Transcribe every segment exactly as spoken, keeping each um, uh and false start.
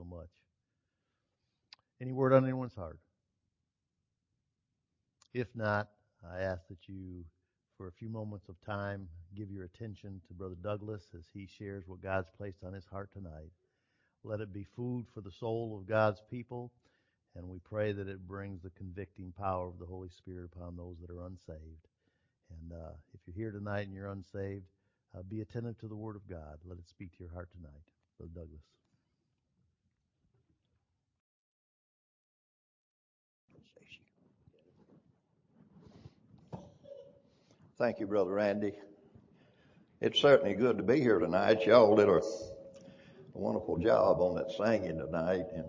much. Any word on anyone's heart? If not, I ask that you, for a few moments of time, give your attention to Brother Douglas as he shares what God's placed on his heart tonight. Let it be food for the soul of God's people, and we pray that it brings the convicting power of the Holy Spirit upon those that are unsaved. And uh, if you're here tonight and you're unsaved, uh, be attentive to the Word of God. Let it speak to your heart tonight. Brother Douglas. Thank you, Brother Randy. It's certainly good to be here tonight. Y'all did a wonderful job on that singing tonight, and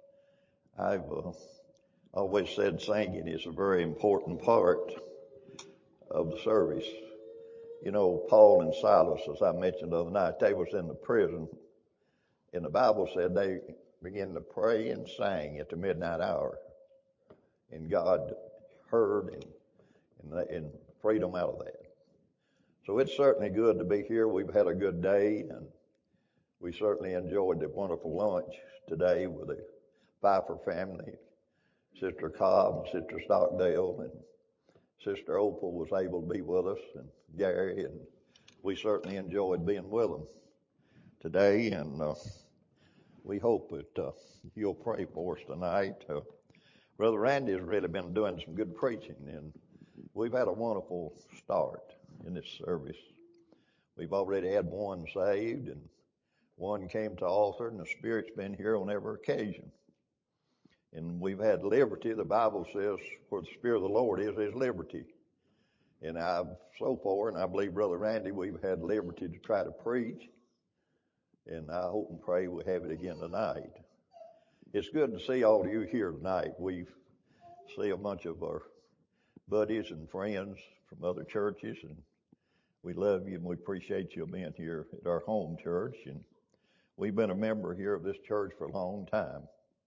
I've uh, always said singing is a very important part of the service. You know, Paul and Silas, as I mentioned the other night, they was in the prison, and the Bible said they began to pray and sing at the midnight hour, and God heard and and, and freed them out of that. So it's certainly good to be here. We've had a good day, and we certainly enjoyed the wonderful lunch today with the Pfeiffer family. Sister Cobb and Sister Stockdale and Sister Opal was able to be with us, and Gary, and we certainly enjoyed being with them today, and uh, we hope that uh, you'll pray for us tonight. Uh, Brother Randy has really been doing some good preaching, and we've had a wonderful start in this service. We've already had one saved, and one came to altar, and the Spirit's been here on every occasion. And we've had liberty. The Bible says, where the Spirit of the Lord is, there's liberty. And I've, so far, and I believe Brother Randy, we've had liberty to try to preach. And I hope and pray we'll have it again tonight. It's good to see all of you here tonight. We see a bunch of our buddies and friends from other churches, and we love you and we appreciate you being here at our home church. And we've been a member here of this church for a long time.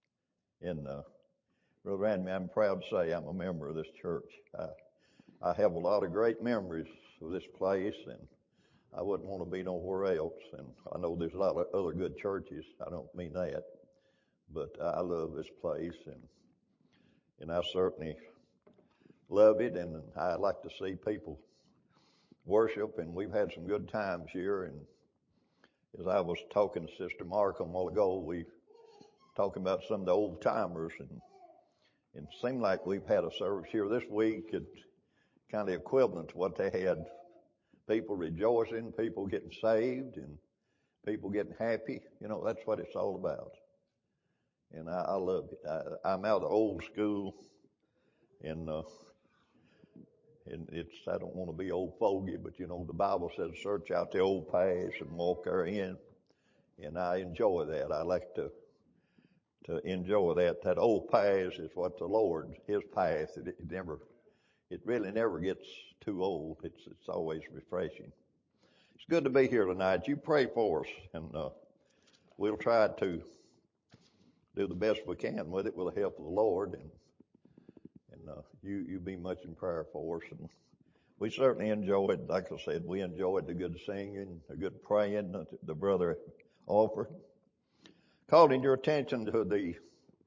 And uh, Brother Randy, I'm proud to say I'm a member of this church. I, I have a lot of great memories of this place, and I wouldn't want to be nowhere else. And I know there's a lot of other good churches. I don't mean that, but I love this place, and and I certainly love it. And I like to see people worship, and we've had some good times here. And as I was talking to Sister Markham a while ago, we talking about some of the old timers, and, and it seemed like we've had a service here this week. It's kind of equivalent to what they had. People rejoicing, people getting saved, and people getting happy. You know, that's what it's all about. And I, I love it. I, I'm out of the old school, and uh, and it's, I don't want to be old fogey, but you know, the Bible says search out the old paths and walk therein. And I enjoy that. I like to to enjoy that. That old path is what the Lord, His path. It, it never, it really never gets too old. It's it's always refreshing. It's good to be here tonight. You pray for us, and uh, we'll try to do the best we can with it with the help of the Lord. And and uh, you you be much in prayer for us. And we certainly enjoyed, like I said, we enjoyed the good singing, the good praying that the brother offered. Calling your attention to the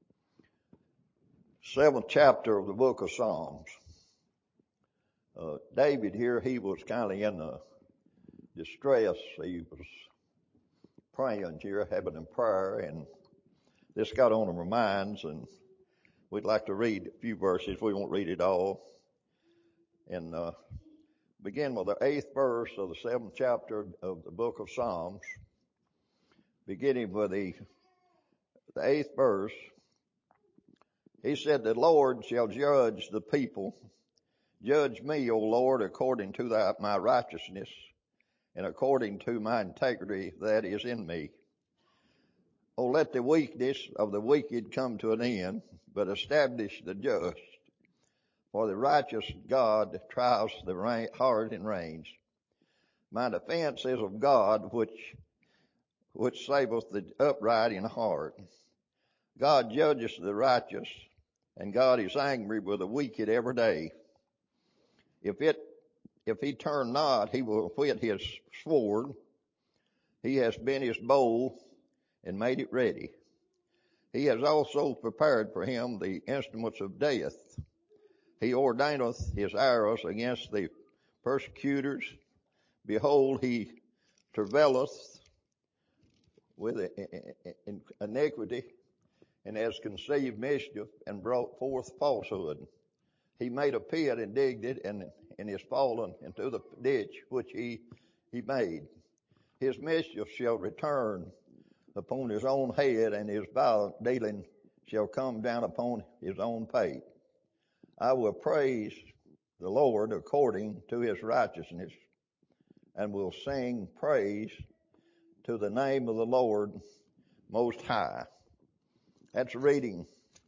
seventh chapter of the book of Psalms. Uh, David here, he was kind of in a distress. He was praying here, having a prayer, and this got on our minds, and we'd like to read a few verses. We won't read it all. And uh, begin with the eighth verse of the seventh chapter of the book of Psalms, beginning with the, the eighth verse. He said, the Lord shall judge the people. Judge me, O Lord, according to thy, my righteousness and according to my integrity that is in me. O let the weakness of the wicked come to an end, but establish the just. For the righteous God trials the heart and reins. My defense is of God, which which saveth the upright in heart. God judges the righteous, and God is angry with the wicked every day. If it, if he turn not, he will whet his sword. He has bent his bow and made it ready. He has also prepared for him the instruments of death. He ordaineth his arrows against the persecutors. Behold, he travaileth with iniquity, and has conceived mischief, and brought forth falsehood. He made a pit and digged it, and, and is fallen into the ditch which he, he made. His mischief shall return upon his own head, and his violent dealing shall come down upon his own pate. I will praise the Lord according to his righteousness, and will sing praise to the name of the Lord Most High. That's reading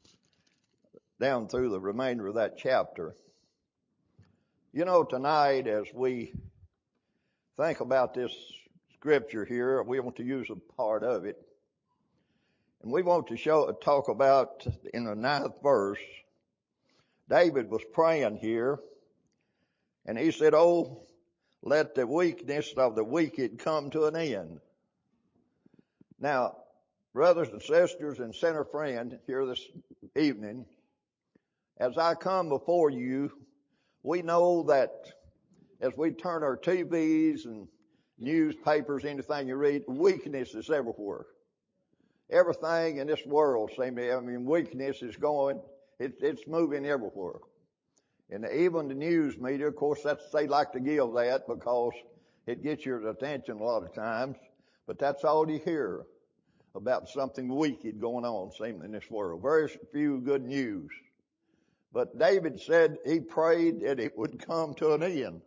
down through the remainder of that chapter. You know, tonight as we think about this scripture here, we want to use a part of it. And we want to show, talk about in the ninth verse, David was praying here, and he said, "Oh, let the weakness of the wicked come to an end." Now, brothers and sisters and sinner friend here this evening, as I come before you, we know that as we turn our T Vs and newspapers, anything you read, weakness is everywhere. Everything in this world seems to, I mean, weakness is going, it, it's moving everywhere. And even the news media, of course, that's, they like to give that because it gets your attention a lot of times. But that's all you hear about something wicked going on, seemingly in this world. Very few good news. But David said he prayed that it would come to an end.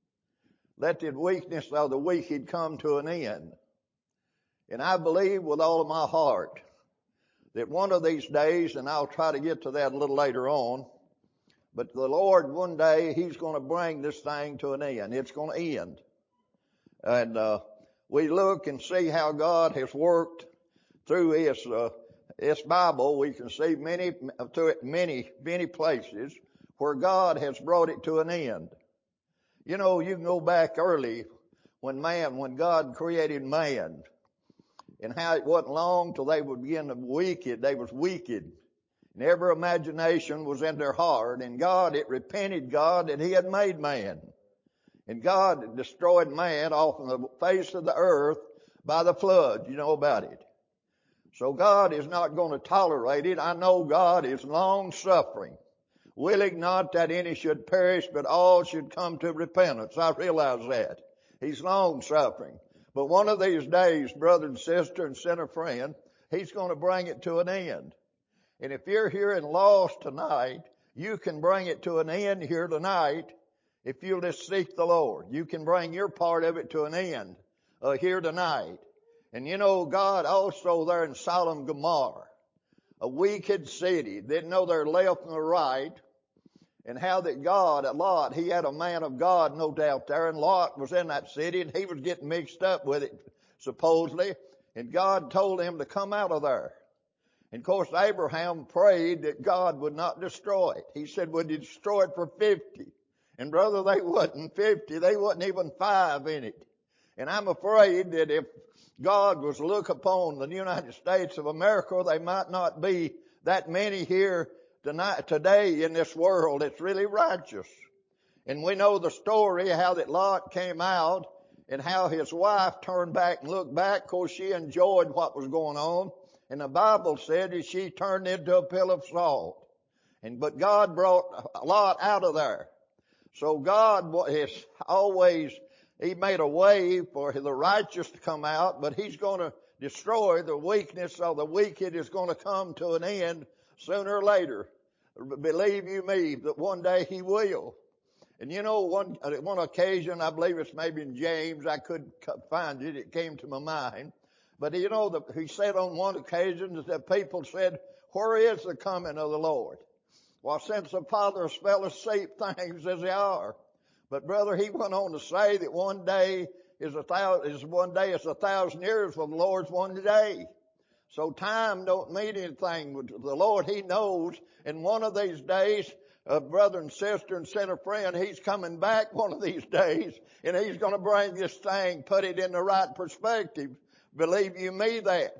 Let the weakness of the wicked come to an end. And I believe with all of my heart that one of these days, and I'll try to get to that a little later on, but the Lord one day, he's going to bring this thing to an end. It's going to end. And uh, we look and see how God has worked through his, uh, his Bible. We can see many, through it many, many places where God has brought it to an end. You know, you can go back early when man, when God created man, and how it wasn't long till they would begin to wicked. They was wicked. And every imagination was in their heart. And God, it repented God that he had made man. And God destroyed man off of the face of the earth by the flood. You know about it. So God is not going to tolerate it. I know God is long suffering, willing not that any should perish, but all should come to repentance. I realize that. He's long suffering. But one of these days, brother and sister and sinner friend, he's going to bring it to an end. And if you're here and lost tonight, you can bring it to an end here tonight if you'll just seek the Lord. You can bring your part of it to an end uh, here tonight. And you know, God also there in Sodom and Gomorrah, a wicked city, didn't know their left and their right, and how that God, Lot, he had a man of God, no doubt there, and Lot was in that city, and he was getting mixed up with it, supposedly, and God told him to come out of there. And of course, Abraham prayed that God would not destroy it. He said, would you destroy it for fifty? And brother, they wasn't fifty, they wasn't even five in it. And I'm afraid that if God was to look upon the United States of America, they might not be that many here tonight, today in this world that's really righteous. And we know the story how that Lot came out and how his wife turned back and looked back. Of course, she enjoyed what was going on. And the Bible said that she turned into a pill of salt. And, but God brought Lot out of there. So God has always, he made a way for the righteous to come out, but he's going to destroy the weakness of the wicked is going to come to an end sooner or later. Believe you me that one day he will. And you know, one, one occasion, I believe it's maybe in James, I couldn't find it, it came to my mind. But you know, the, he said on one occasion that people said, where is the coming of the Lord? Well, since the fathers fell asleep, things as they are. But brother, he went on to say that one day is a thousand, is one day is a thousand years, for the Lord's one day. So time don't mean anything with the Lord. He knows. And one of these days, uh, brother and sister and sinner friend, he's coming back one of these days, and he's going to bring this thing, put it in the right perspective. Believe you me that.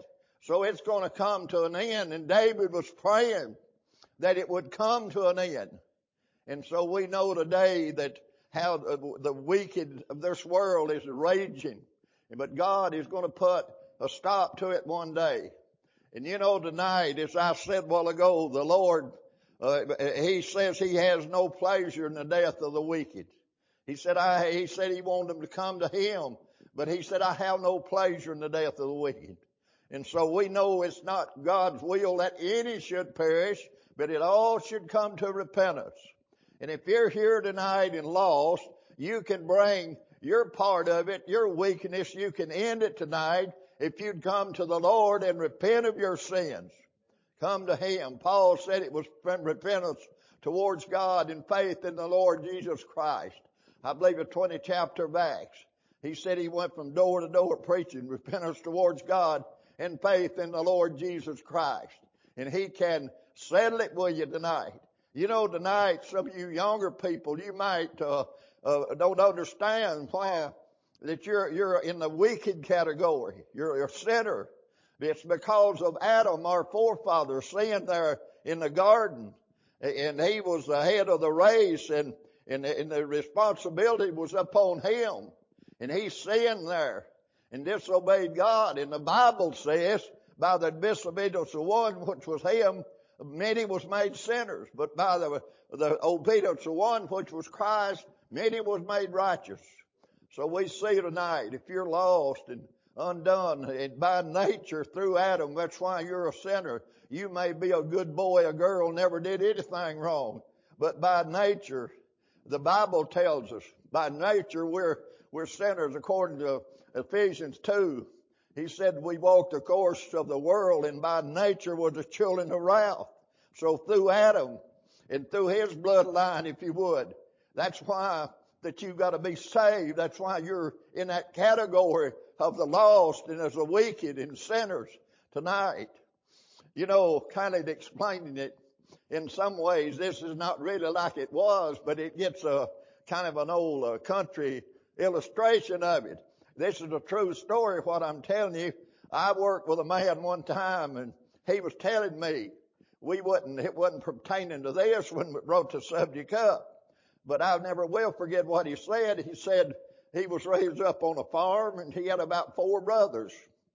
So it's going to come to an end. And David was praying that it would come to an end. And so we know today that how the wicked of this world is raging. But God is going to put a stop to it one day. And you know, tonight, as I said a while ago, the Lord, uh, He says He has no pleasure in the death of the wicked. He said, I, He said He wanted them to come to Him. But He said, I have no pleasure in the death of the wicked. And so we know it's not God's will that any should perish, but it all should come to repentance. And if you're here tonight and lost, you can bring your part of it, your weakness, you can end it tonight if you'd come to the Lord and repent of your sins. Come to Him. Paul said it was repentance towards God and faith in the Lord Jesus Christ. I believe the twentieth chapter of Acts. He said he went from door to door preaching repentance towards God and faith in the Lord Jesus Christ. And He can settle it with you tonight. You know, tonight, some of you younger people, you might uh, uh don't understand why that you're you're in the wicked category. You're a sinner. It's because of Adam, our forefather, sinned there in the garden. And he was the head of the race, and, and, and the responsibility was upon him. And he sinned there and disobeyed God. And the Bible says, by the disobedience of one, which was him, many was made sinners. But by the, the obedience of one, which was Christ, many was made righteous. So we see tonight, if you're lost and undone, and by nature through Adam, that's why you're a sinner. You may be a good boy, a girl, never did anything wrong. But by nature, the Bible tells us, by nature we're, we're sinners according to Ephesians two. He said we walked the course of the world, and by nature were the children of wrath. So through Adam and through his bloodline, if you would, that's why that you've got to be saved. That's why you're in that category of the lost and as the wicked and sinners tonight. You know, kind of explaining it in some ways, this is not really like it was, but it gets a kind of an old uh, country illustration of it. This is a true story, what I'm telling you. I worked with a man one time, and he was telling me, we wouldn't, it wasn't pertaining to this when we brought the subject up, but I never will forget what he said. He said he was raised up on a farm, and he had about four brothers.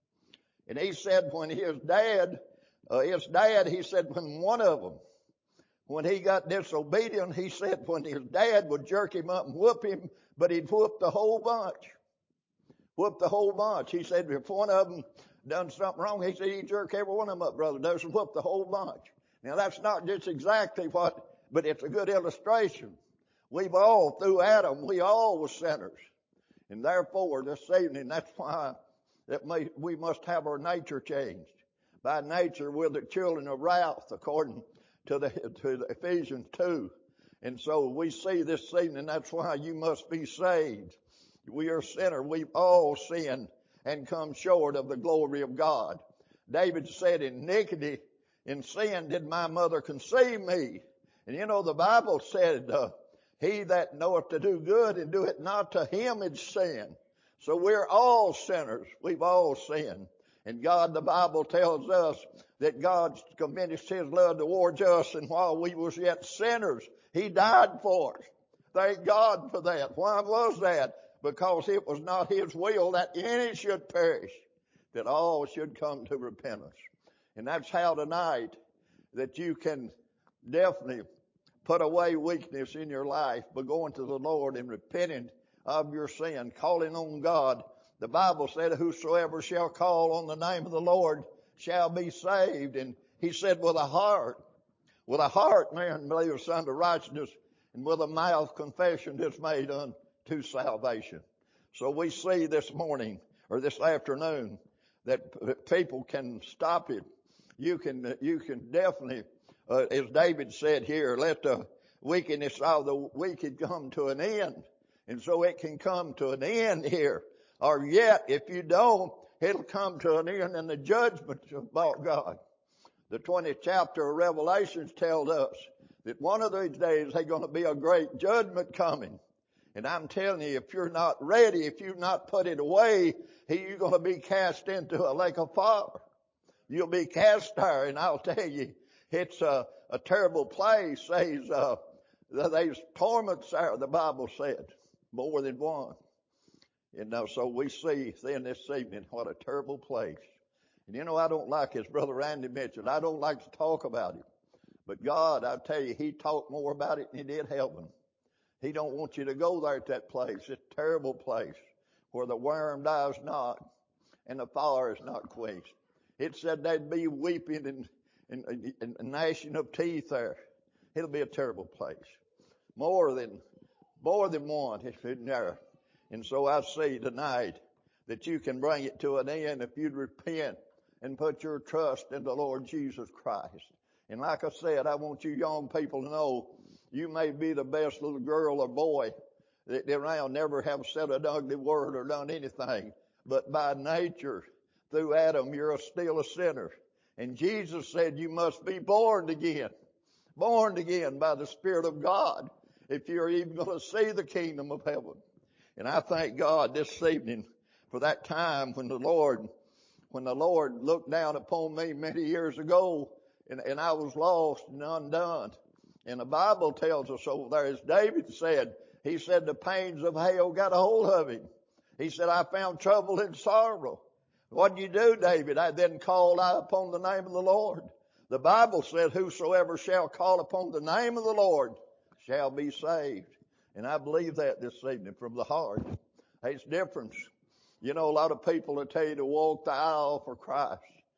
And he said when his dad, uh, his dad, he said when one of them, when he got disobedient, he said when his dad would jerk him up and whoop him, but he'd whoop the whole bunch. Whoop the whole bunch. He said if one of them done something wrong, he said he'd jerk every one of them up, brother, does and whoop the whole bunch. Now that's not just exactly what, but it's a good illustration. We've all, through Adam, we all were sinners. And therefore, this evening, that's why that may, we must have our nature changed. By nature, we're the children of wrath, according to the, to the Ephesians two. And so we see this evening, that's why you must be saved. We are sinners. We've all sinned and come short of the glory of God. David said, in iniquity, in sin did my mother conceive me. And you know, the Bible said, uh, he that knoweth to do good and do it not, to him is sin. So we're all sinners. We've all sinned. And God, the Bible tells us that God commended His love towards us, and while we was yet sinners, He died for us. Thank God for that. Why was that? Because it was not His will that any should perish, that all should come to repentance. And that's how tonight that you can definitely put away weakness in your life by going to the Lord and repenting of your sin, calling on God. The Bible said, whosoever shall call on the name of the Lord shall be saved. And He said, with a heart, with a heart man believes unto righteousness, and with a mouth confession is made unto salvation. So we see this morning, or this afternoon, that people can stop it. You can, you can definitely, uh, as David said here, let the wickedness of the wicked come to an end. And so it can come to an end here. Or yet, if you don't, it'll come to an end in the judgment of God. The twentieth chapter of Revelations tells us that one of these days there's going to be a great judgment coming. And I'm telling you, if you're not ready, if you've not put it away, you're going to be cast into a lake of fire. You'll be cast there, and I'll tell you, it's a, a terrible place. Says, uh, there's torments there, the Bible said, more than one. You know, so we see then this evening what a terrible place. And you know, I don't like, as Brother Randy mentioned, I don't like to talk about it. But God, I tell you, He talked more about it than He did heaven. He don't want you to go there to that place. It's a terrible place where the worm dies not and the fire is not quenched. It said there'd be weeping and, and, and gnashing of teeth there. It'll be a terrible place. More than, more than one is in there. And so I see tonight that you can bring it to an end if you'd repent and put your trust in the Lord Jesus Christ. And like I said, I want you young people to know you may be the best little girl or boy that around, never have said an ugly word or done anything. But by nature, through Adam, you're still a sinner. And Jesus said you must be born again. Born again by the Spirit of God if you're even going to see the kingdom of heaven. And I thank God this evening for that time when the Lord, when the Lord looked down upon me many years ago and, and I was lost and undone. And the Bible tells us over there, as David said, he said the pains of hell got a hold of him. He said, I found trouble and sorrow. What did you do, David? I then called I upon the name of the Lord. The Bible said, whosoever shall call upon the name of the Lord shall be saved. And I believe that this evening from the heart. It's difference. You know, a lot of people will tell you to walk the aisle for Christ.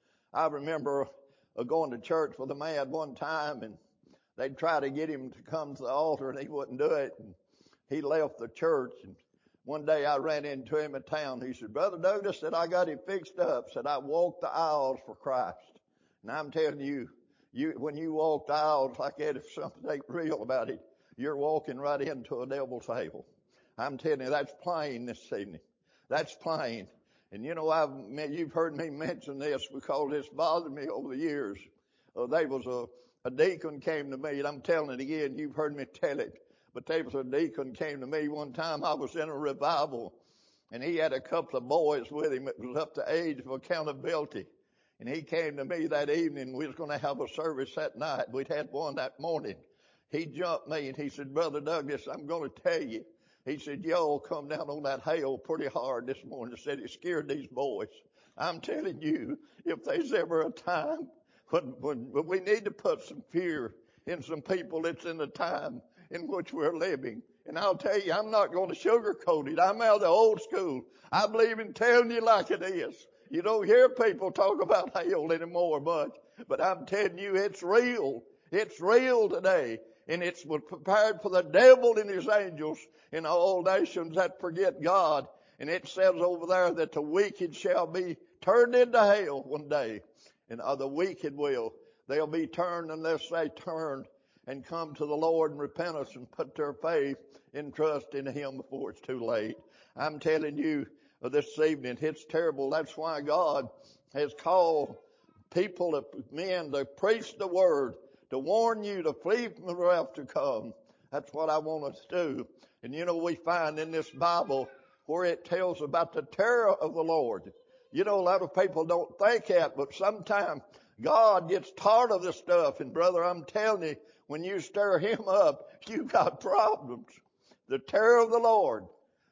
I remember going to church with a man one time, and they'd try to get him to come to the altar, and he wouldn't do it. And he left the church. And one day I ran into him in town. He said, Brother Douglas, said, I got him fixed up. Said, I walked the aisles for Christ. And I'm telling you, you when you walk the aisles like that, if something ain't real about it, you're walking right into a devil's table. I'm telling you, that's plain this evening. That's plain. And you know, I've you've heard me mention this because it's bothered me over the years. Uh, there was a, a deacon came to me, and I'm telling it again, you've heard me tell it. But there was a deacon came to me one time. I was in a revival, and he had a couple of boys with him that was up to age of accountability. And he came to me that evening. We was going to have a service that night. We'd had one that morning. He jumped me and he said, Brother Douglas, I'm going to tell you. He said, y'all come down on that hail pretty hard this morning. He said it scared these boys. I'm telling you, if there's ever a time when, when, when we need to put some fear in some people, it's in the time in which we're living. And I'll tell you, I'm not going to sugarcoat it. I'm out of the old school. I believe in telling you like it is. You don't hear people talk about hell anymore much, but I'm telling you, it's real. It's real today. And it's prepared for the devil and his angels in all nations that forget God. And it says over there that the wicked shall be turned into hell one day. And uh, the wicked will. They'll be turned unless they turn and come to the Lord in repentance and put their faith and trust in Him before it's too late. I'm telling you uh, this evening, it's terrible. That's why God has called people, men, to preach the word, to warn you to flee from the wrath to come. That's what I want us to do. And you know, we find in this Bible where it tells about the terror of the Lord. You know, a lot of people don't think that, but sometimes God gets tired of this stuff. And brother, I'm telling you, when you stir Him up, you got problems. The terror of the Lord.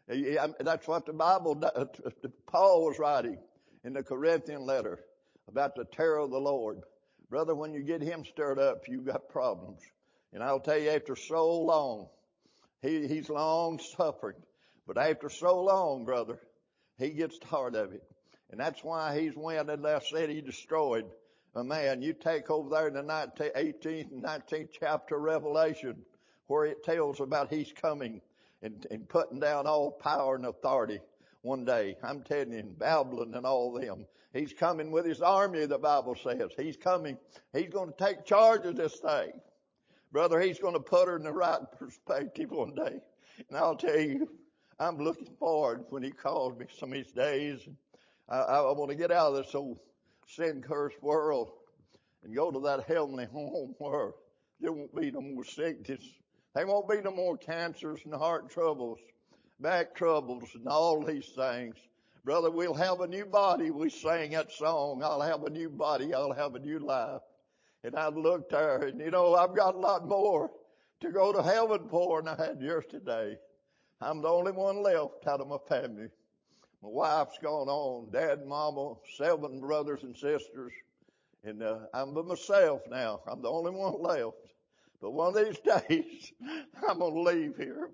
That's what the Bible, Paul was writing in the Corinthian letter about the terror of the Lord. Brother, when you get him stirred up, you got problems. And I'll tell you, after so long, he, he's long suffering. But after so long, brother, he gets tired of it. And that's why he's went, and I said he destroyed a man. You take over there in the eighteenth and nineteenth chapter of Revelation, where it tells about he's coming and, and putting down all power and authority one day. I'm telling you, Babylon and all them. He's coming with his army, the Bible says. He's coming. He's going to take charge of this thing. Brother, he's going to put her in the right perspective one day. And I'll tell you, I'm looking forward when he calls me some of these days. I, I want to get out of this old sin-cursed world and go to that heavenly home where there won't be no more sickness. There won't be no more cancers and heart troubles, back troubles and all these things. Brother, we'll have a new body. We sang that song, I'll have a new body, I'll have a new life. And I looked there, and you know, I've got a lot more to go to heaven for than I had yesterday. I'm the only one left out of my family. My wife's gone on, dad and mama, seven brothers and sisters. And uh, I'm by myself now. I'm the only one left. But one of these days, I'm going to leave here.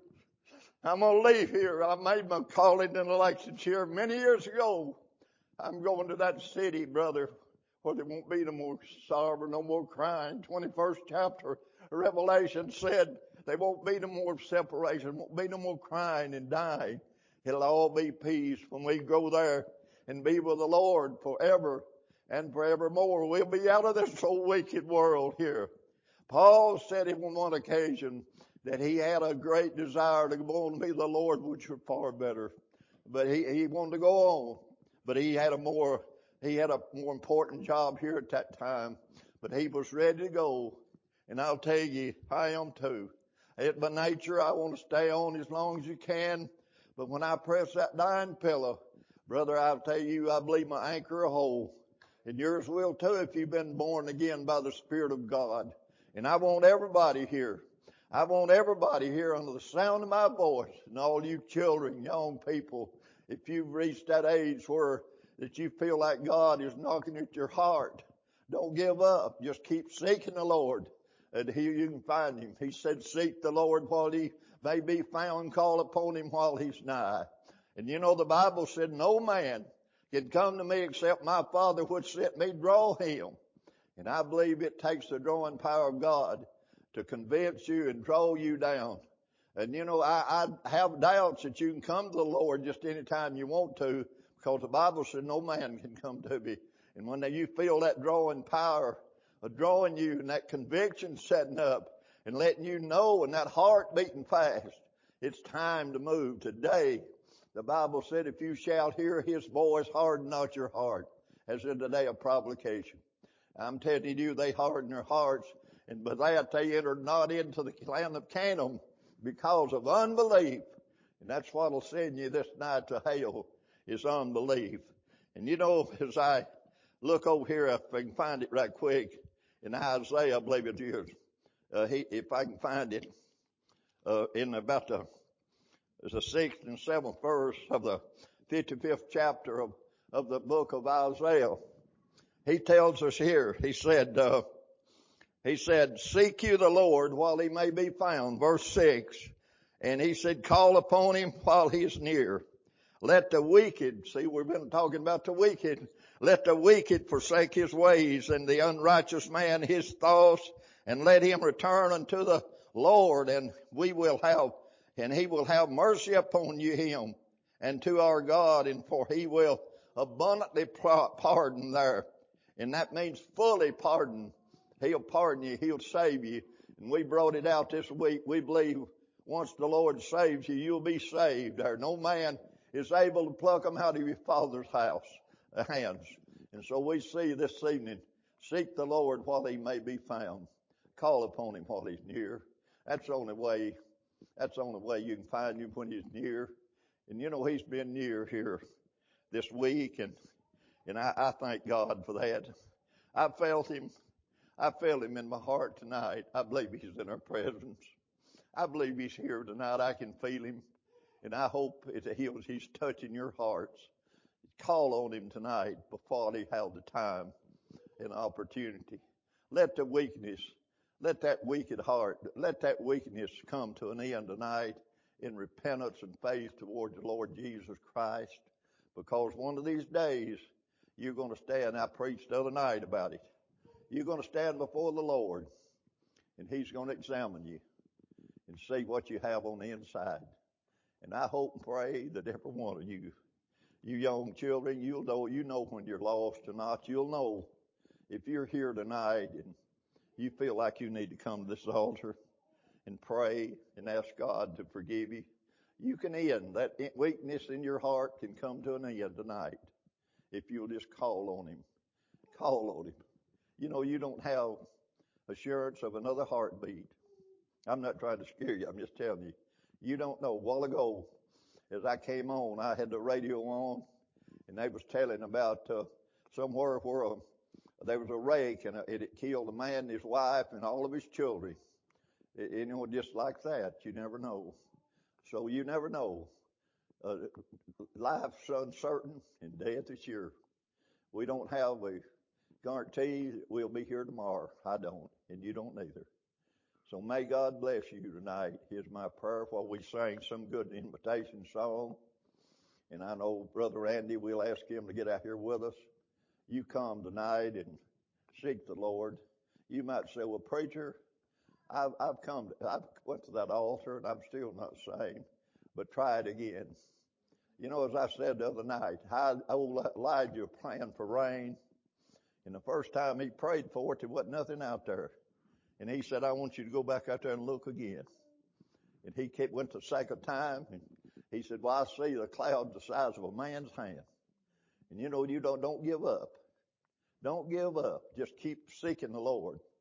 I'm going to leave here. I made my calling in elections here many years ago. I'm going to that city, brother, where there won't be no more sorrow, no more crying. twenty-first chapter of Revelation said there won't be no more separation, won't be no more crying and dying. It'll all be peace when we go there and be with the Lord forever and forevermore. We'll be out of this old wicked world here. Paul said on one occasion that he had a great desire to go on and be the Lord, which were far better. But he, he wanted to go on. But he had a more, he had a more important job here at that time. But he was ready to go. And I'll tell you, I am too. At my nature, I want to stay on as long as you can. But when I press that dying pillow, brother, I'll tell you, I believe my anchor will hold. And yours will too if you've been born again by the Spirit of God. And I want everybody here. I want everybody here under the sound of my voice, and all you children, young people, if you've reached that age where that you feel like God is knocking at your heart, don't give up. Just keep seeking the Lord, and here you can find Him. He said, seek the Lord while He may be found, call upon Him while He's nigh. And you know the Bible said, no man can come to me except my Father which sent me draw him. And I believe it takes the drawing power of God to convince you and draw you down. And you know, I, I have doubts that you can come to the Lord just any time you want to, because the Bible said no man can come to me. And when you feel that drawing power of drawing you and that conviction setting up and letting you know and that heart beating fast, it's time to move today. The Bible said, if you shall hear His voice, harden not your heart, as in the day of provocation. I'm telling you, they harden their hearts, and by that they entered not into the land of Canaan because of unbelief. And that's what'll send you this night to hell, is unbelief. And you know, as I look over here, if I can find it right quick, in Isaiah, I believe it is, uh, he, if I can find it, uh, in about the, It's the sixth and seventh verse of the fifty-fifth chapter of, of the book of Isaiah. He tells us here, he said, uh, he said, seek you the Lord while He may be found. Verse six. And he said, call upon Him while He is near. Let the wicked, see, we've been talking about the wicked. Let the wicked forsake his ways, and the unrighteous man his thoughts, and let him return unto the Lord, and we will have And He will have mercy upon you, him, and to our God, and for He will abundantly pardon there. And that means fully pardon. He'll pardon you. He'll save you. And we brought it out this week. We believe once the Lord saves you, you'll be saved there. No man is able to pluck them out of your Father's house, uh, hands. And so we see this evening, seek the Lord while He may be found. Call upon Him while He's near. That's the only way That's the only way you can find Him, when He's near. And you know, He's been near here this week, and and I, I thank God for that. I felt Him. I felt Him in my heart tonight. I believe He's in our presence. I believe He's here tonight. I can feel Him, and I hope that He's, he's touching your hearts. Call on Him tonight before He have the time and opportunity. Let the weakness Let that wicked heart, let that weakness come to an end tonight in repentance and faith toward the Lord Jesus Christ. Because one of these days, you're going to stand, I preached the other night about it. You're going to stand before the Lord, and He's going to examine you and see what you have on the inside. And I hope and pray that every one of you, you young children, you'll know, you know when you're lost or not. You'll know if you're here tonight and you feel like you need to come to this altar and pray and ask God to forgive you, you can end. That weakness in your heart can come to an end tonight if you'll just call on Him. Call on Him. You know, you don't have assurance of another heartbeat. I'm not trying to scare you. I'm just telling you. You don't know. A while ago, as I came on, I had the radio on, and they was telling about uh, somewhere where a, there was a rake and it, it killed a man and his wife and all of his children. It, you know, just like that, you never know. So you never know. Uh, life's uncertain and death is sure. We don't have a guarantee that we'll be here tomorrow. I don't, and you don't either. So may God bless you tonight. Here's my prayer while we sing some good invitation song. And I know Brother Randy, we'll ask him to get out here with us. You come tonight and seek the Lord. You might say, well, preacher, I've, I've come, to, I've went to that altar and I'm still not saved. But try it again. You know, as I said the other night, old Elijah praying for rain. And the first time he prayed for it, there wasn't nothing out there. And he said, I want you to go back out there and look again. And he kept, went the second time, and he said, well, I see the clouds the size of a man's hand. And you know, you don't, don't give up. Don't give up. Just keep seeking the Lord.